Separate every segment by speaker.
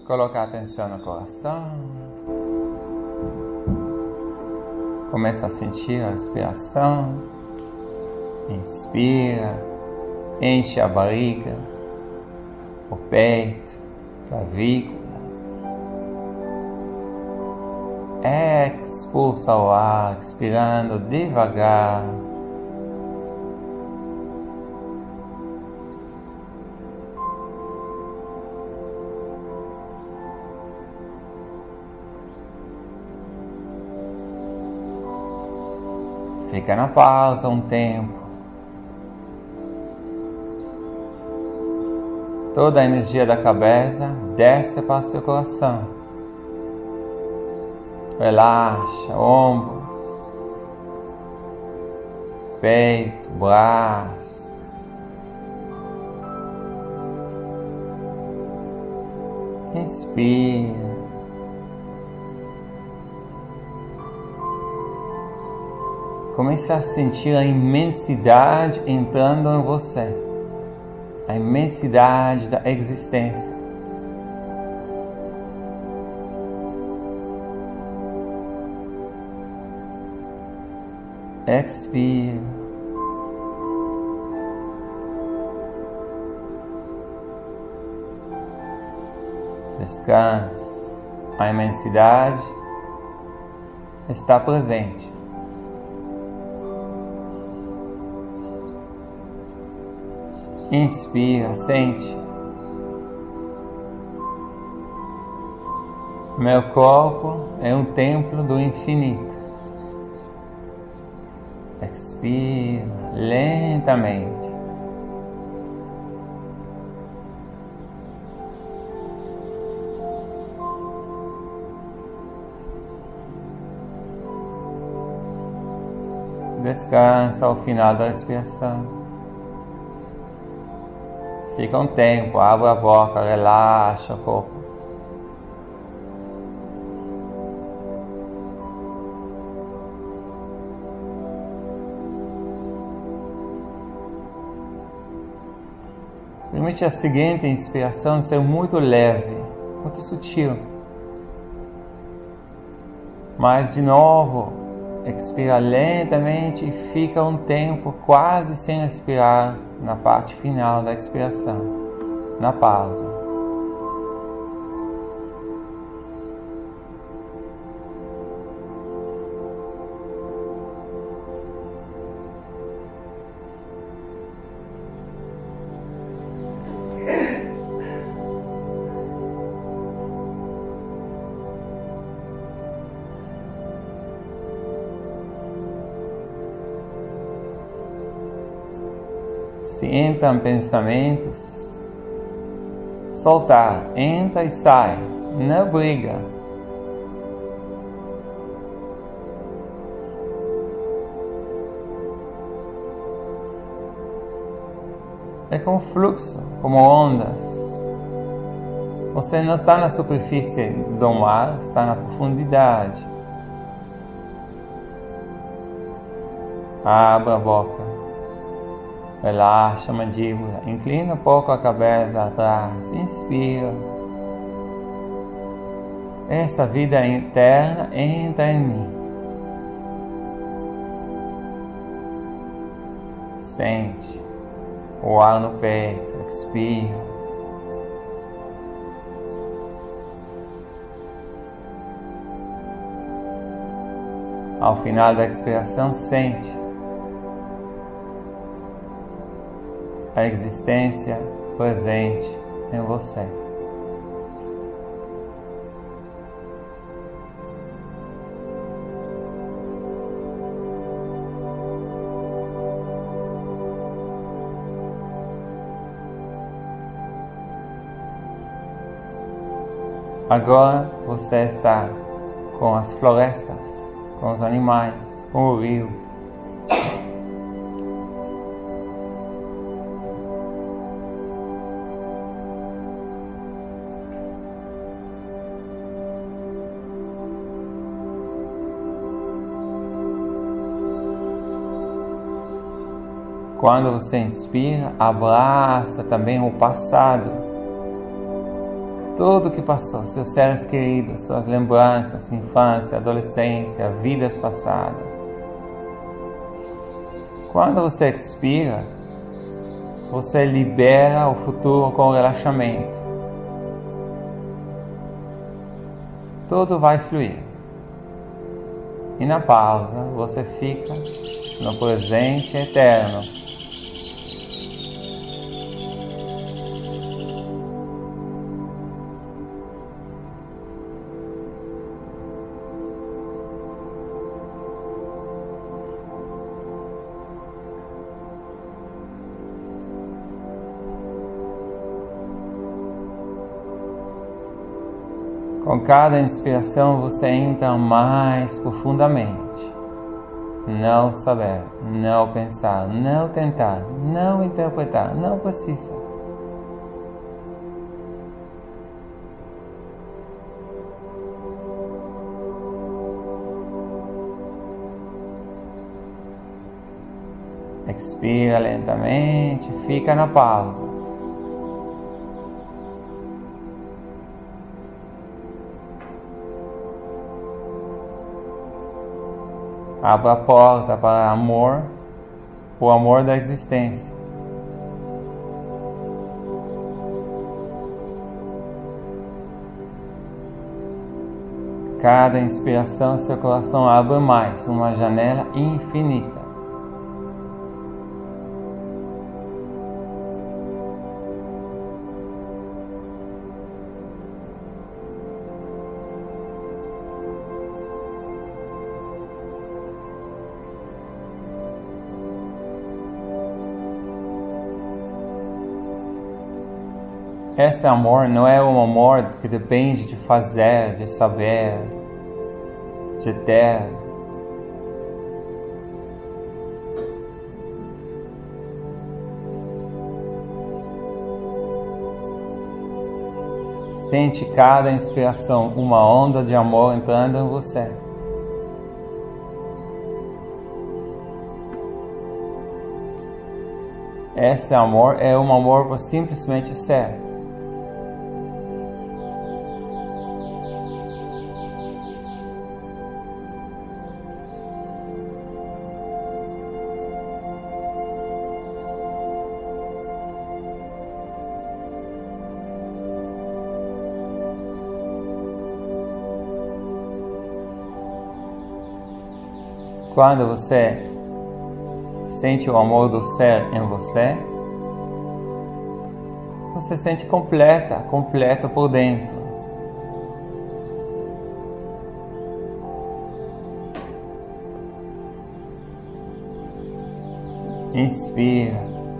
Speaker 1: Coloca a atenção no coração. Começa a sentir a respiração. Inspira, enche a barriga, o peito, clavícula. Expulsa o ar, expirando devagar. Fica na pausa um tempo. Toda a energia da cabeça desce para o seu coração. Relaxa ombros, peito, braços. Inspira. Comece a sentir a imensidade entrando em você. A imensidade da existência. Expira. Descanse. A imensidade está presente. Inspira, sente. Meu corpo é um templo do infinito. Expira lentamente. Descansa ao final da respiração. Fica um tempo, abre a boca, relaxa o corpo. Permite a seguinte inspiração ser muito leve, muito sutil. Mas de novo, expira lentamente e fica um tempo quase sem respirar na parte final da expiração, na pausa. Se entram pensamentos, soltar, entra e sai, não briga. É como fluxo, como ondas. Você não está na superfície do mar, está na profundidade. Abra a boca. Relaxa a mandíbula, inclina um pouco a cabeça atrás, inspira. Essa vida interna entra em mim. Sente o ar no peito, expira. Ao final da expiração, sente a existência presente em você. Agora você está com as florestas, com os animais, com o rio. Quando você inspira, abraça também o passado. tudo que passou, seus seres queridos, suas lembranças, infância, adolescência, vidas passadas. Quando você expira, você libera o futuro com relaxamento. Tudo vai fluir. E na pausa, você fica no presente eterno. Com cada inspiração você entra mais profundamente. Não saber, não pensar, não tentar, não interpretar, não precisa. Expira lentamente, fica na pausa. Abra a porta para amor, o amor da existência. Cada inspiração, seu coração abre mais, uma janela infinita. Esse amor não é um amor que depende de fazer, de saber, de ter. Sente cada inspiração, uma onda de amor entrando em você. Esse amor é um amor por simplesmente ser. Quando você sente o amor do ser em você, você se sente completa por dentro. Inspira.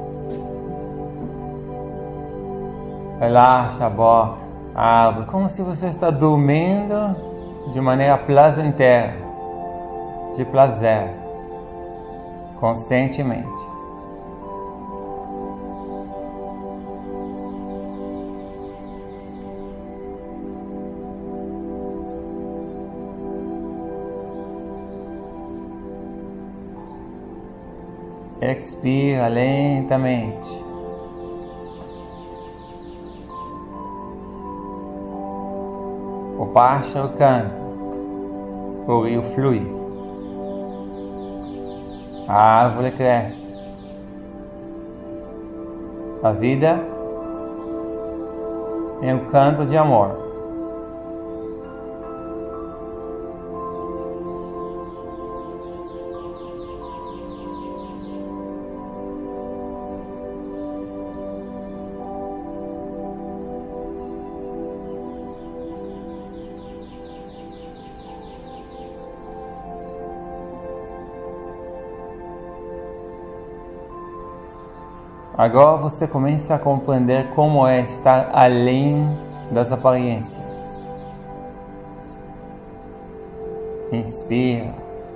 Speaker 1: Relaxa a boca, abre, como se você está dormindo de maneira prazenteira. De prazer, conscientemente. Expira lentamente. O pássaro canta, o rio flui. A árvore cresce. A vida é um canto de amor. Agora você começa a compreender como é estar além das aparências. Inspira.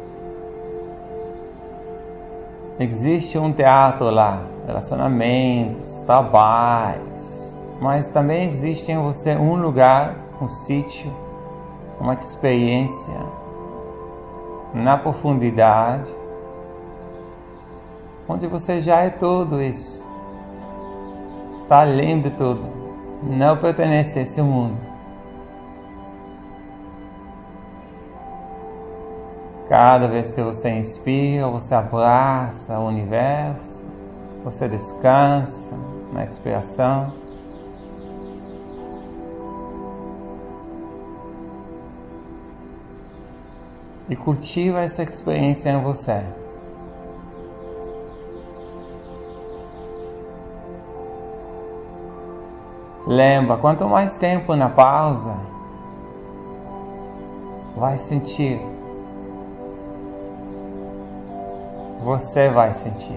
Speaker 1: Existe um teatro lá, relacionamentos, trabalhos, mas também existe em você um lugar, um sítio, uma experiência na profundidade, onde você já é tudo isso. Está além de tudo, não pertence a esse mundo. Cada vez que você inspira, você abraça o universo, você descansa na expiração. E cultiva essa experiência em você. Lembra, quanto mais tempo na pausa, vai sentir. Você vai sentir.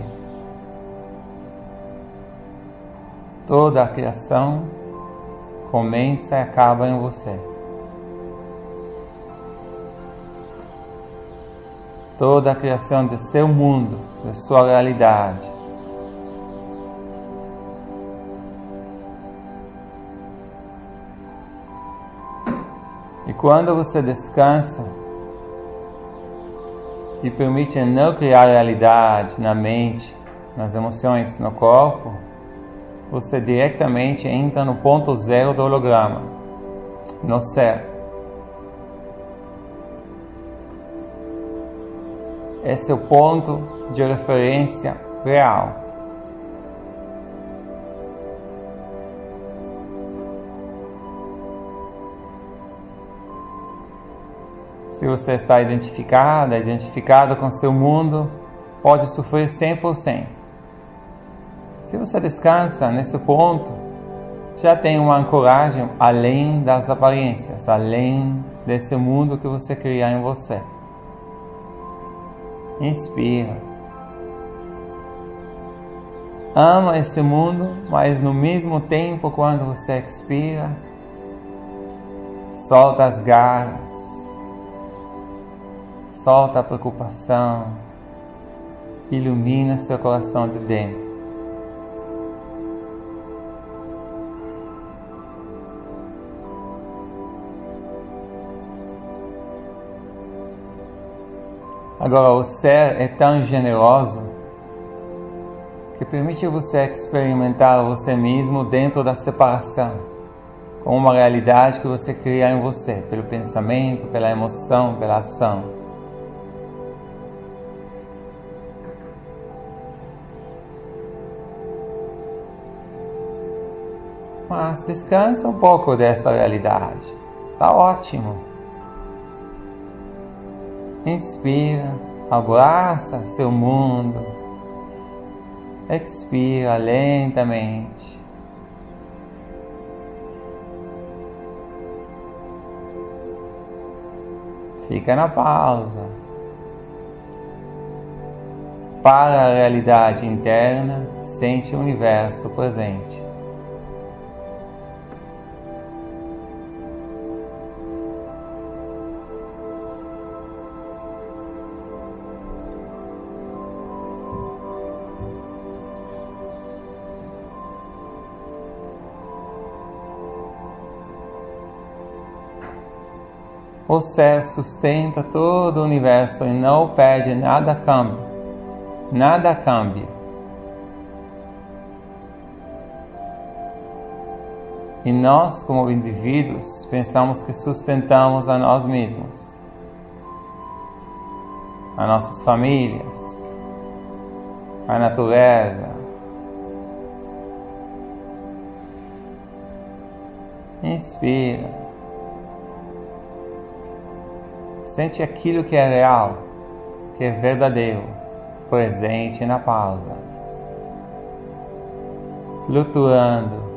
Speaker 1: Toda a criação começa e acaba em você. Toda a criação de seu mundo, de sua realidade. E quando você descansa e permite não criar realidade na mente, nas emoções, no corpo, você diretamente entra no ponto zero do holograma, no ser. Esse é o ponto de referência real. Se você está identificado com seu mundo, pode sofrer 100%. Se você descansa nesse ponto, já tem uma ancoragem além das aparências, além desse mundo que você cria em você. Inspira. Ama esse mundo, mas no mesmo tempo, quando você expira, solta as garras, solta a preocupação, ilumina seu coração de dentro. Agora, o ser é tão generoso que permite você experimentar você mesmo dentro da separação, com uma realidade que você cria em você, pelo pensamento, pela emoção, pela ação. Mas descansa um pouco dessa realidade. Está ótimo. Inspira, abraça seu mundo. Expira lentamente. Fica na pausa. Para a realidade interna, sente o universo presente. O ser sustenta todo o universo e não pede nada a câmbio. Nada a câmbio. E nós, como indivíduos, pensamos que sustentamos a nós mesmos, a nossas famílias, a natureza. Inspira. Sente aquilo que é real, que é verdadeiro, presente na pausa, flutuando.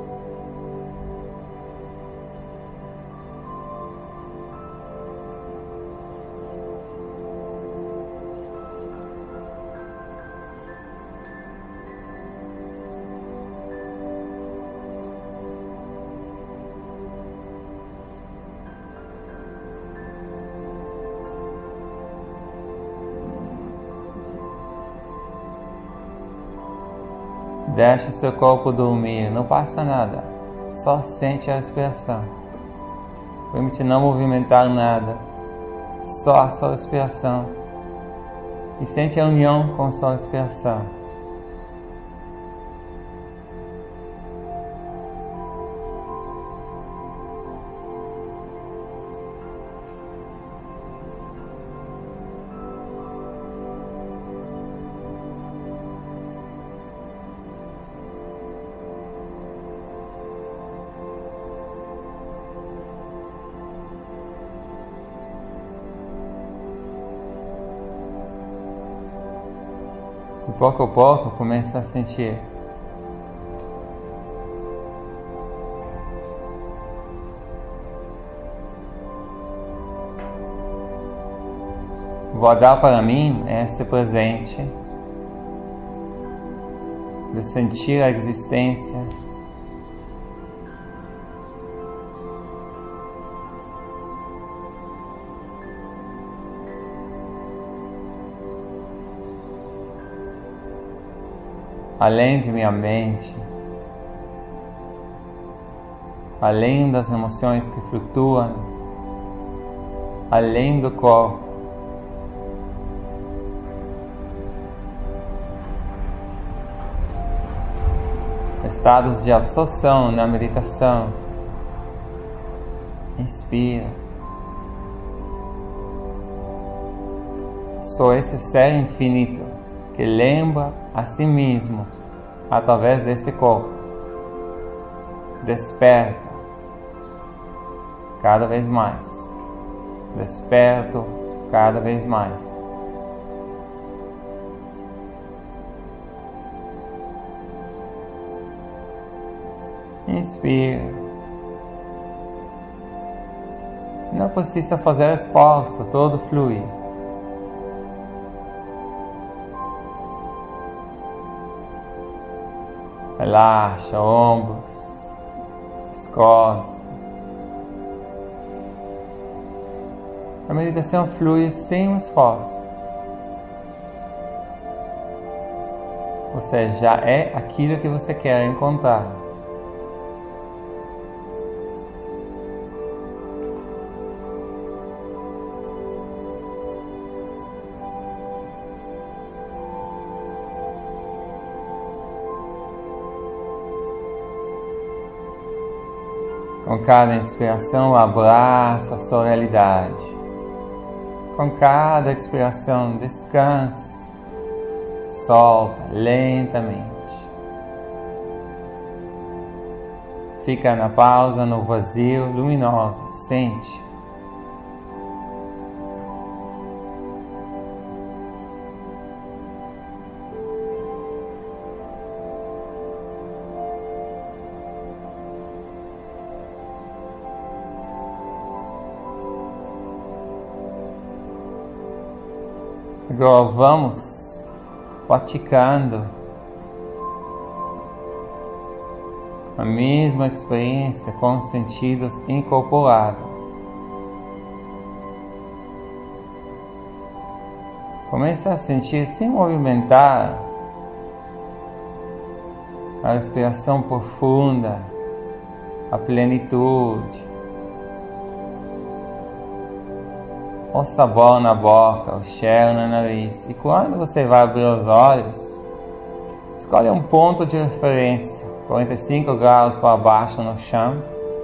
Speaker 1: Deixa seu corpo dormir, não passa nada, só sente a respiração. Permite não movimentar nada, só a sua respiração. E sente a união com a sua respiração. pouco a pouco começa a sentir vou dar para mim esse presente de sentir a existência além de minha mente, além das emoções que flutuam, além do corpo. Estados de absorção na meditação. Inspira. Sou esse ser infinito que lembra a si mesmo através desse corpo. Desperta cada vez mais. Desperto cada vez mais. Inspira. Não precisa fazer esforço, tudo flui. Relaxa ombros, pescoço. A meditação flui sem esforço. Você já é aquilo que você quer encontrar. Com cada inspiração, abraça a sua realidade. Com cada expiração, descanse, solta lentamente. Fica na pausa, no vazio luminoso, sente. Agora vamos praticando a mesma experiência com os sentidos incorporados. Comece a sentir sem movimentar a respiração profunda, a plenitude. O sabor na boca, o cheiro no nariz. E quando você vai abrir os olhos, escolhe um ponto de referência, 45 graus para baixo no chão.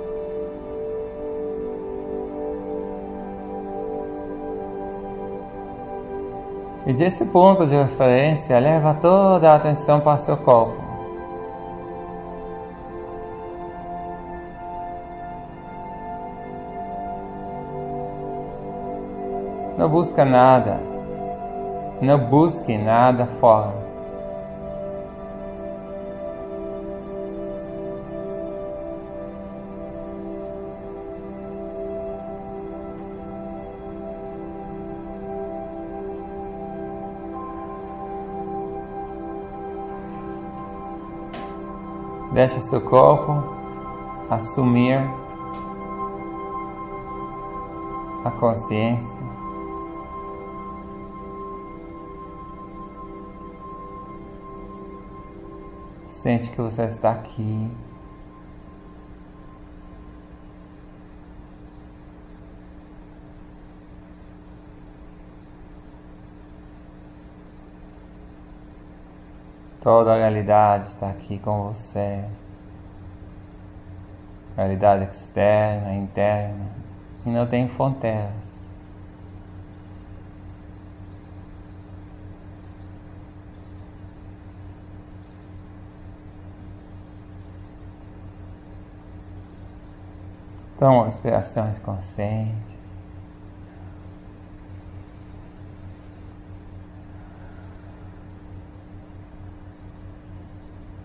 Speaker 1: E desse ponto de referência, leva toda a atenção para o seu corpo. Não busca nada, não busque nada fora. Deixa seu corpo assumir a consciência. Sente que você está aqui. Toda a realidade está aqui com você. Realidade externa, interna, e não tem fronteiras. Toma respirações conscientes.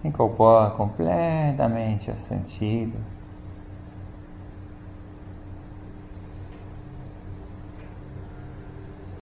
Speaker 1: Incorpora completamente os sentidos.